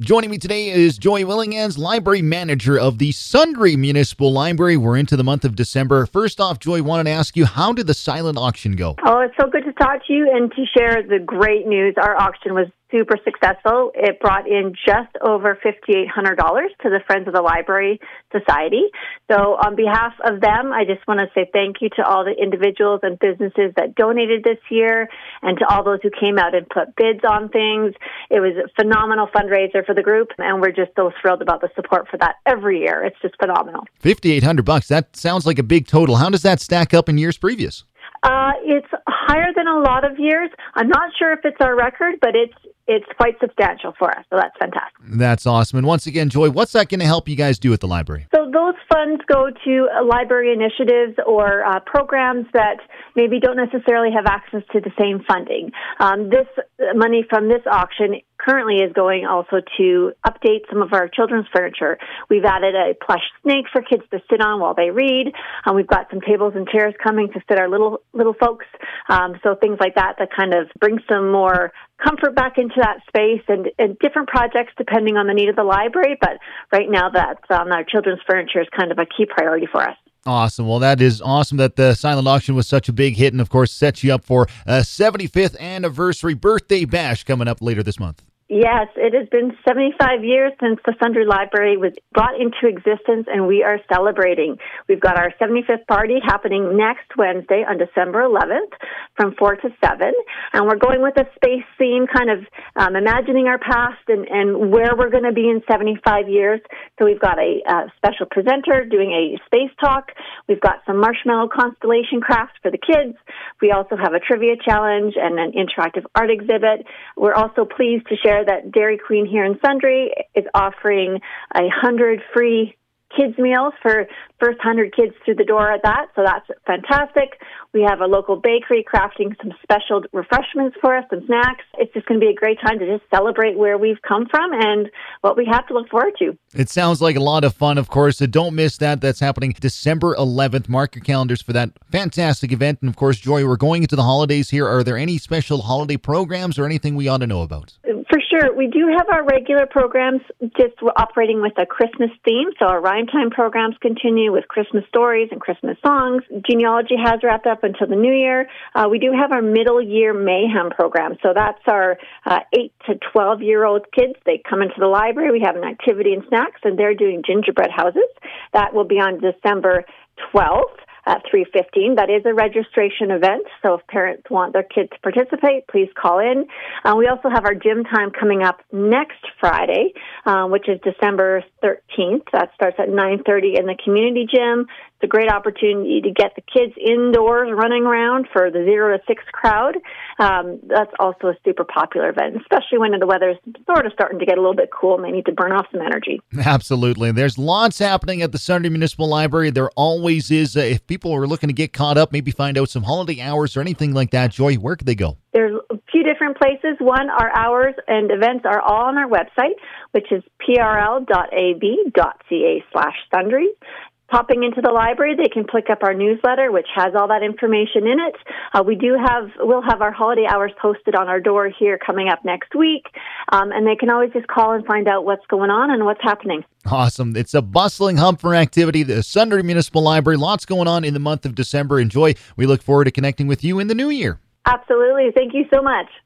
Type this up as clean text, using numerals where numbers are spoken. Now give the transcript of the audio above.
Joining me today is Joy Willinghans, Library Manager of the Sundre Municipal Library. We're into the month of December. First off, Joy, wanted to ask you, how did the silent auction go? Oh, it's so good to talk to you and to share the great news. Our auction was super successful. It brought in just over $5,800 to the Friends of the Library Society. So on behalf of them, I just want to say thank you to all the individuals and businesses that donated this year and to all those who came out and put bids on things. It was a phenomenal fundraiser for the group, and we're just so thrilled about the support for that every year. It's just phenomenal. $5,800, that sounds like a big total. How does that stack up in years previous? It's higher than a lot of years. I'm not sure if it's our record, but it's quite substantial for us, so that's fantastic. That's awesome. And once again, Joy, what's that going to help you guys do at the library? So those funds go to library initiatives or programs that maybe don't necessarily have access to the same funding. This money from this auction currently is going also to update some of our children's furniture. We've added a plush snake for kids to sit on while they read. We've got some tables and chairs coming to fit our little folks. So things like that kind of bring some more comfort back into that space and different projects depending on the need of the library. But right now that's our children's furniture is kind of a key priority for us. Awesome. Well, that is awesome that the silent auction was such a big hit and, of course, sets you up for a 75th anniversary birthday bash coming up later this month. Yes, it has been 75 years since the Sundre Library was brought into existence, and we are celebrating. We've got our 75th party happening next Wednesday on December 11th from 4 to 7, and we're going with a space theme, kind of imagining our past and where we're going to be in 75 years. So we've got a special presenter doing a space talk. We've got some marshmallow constellation crafts for the kids. We also have a trivia challenge and an interactive art exhibit. We're also pleased to share that Dairy Queen here in Sundre is offering 100 free kids meals for first 100 kids through the door at that, so that's fantastic. We have a local bakery crafting some special refreshments for us, some snacks. It's just going to be a great time to just celebrate where we've come from and what we have to look forward to. It sounds like a lot of fun, of course. So don't miss that. That's happening December 11th. Mark your calendars for that fantastic event. And, of course, Joy, we're going into the holidays here. Are there any special holiday programs or anything we ought to know about? For sure. We do have our regular programs just operating with a Christmas theme. So our Rhyme Time programs continue with Christmas stories and Christmas songs. Genealogy has wrapped up until the new year. We do have our middle year mayhem program. So that's our 8 to 12-year-old kids. They come into the library. We have an activity and snacks, and they're doing gingerbread houses. That will be on December 12th. At 3:15. That is a registration event, so if parents want their kids to participate, please call in. We also have our gym time coming up next Friday, which is December 13th. That starts at 9:30 in the community gym. It's a great opportunity to get the kids indoors running around for the 0 to 6 crowd. That's also a super popular event, especially when the weather's sort of starting to get a little bit cool and they need to burn off some energy. Absolutely. There's lots happening at the Sundre Municipal Library. There always is. If people are looking to get caught up, maybe find out some holiday hours or anything like that, Joy, where could they go? There's a few different places. One, our hours and events are all on our website, which is prl.ab.ca/Sundre. Popping into the library, they can pick up our newsletter, which has all that information in it. We'll have our holiday hours posted on our door here coming up next week, and they can always just call and find out what's going on and what's happening. Awesome. It's a bustling hump for activity. The Sundre Municipal Library, lots going on in the month of December. Enjoy. We look forward to connecting with you in the new year. Absolutely. Thank you so much.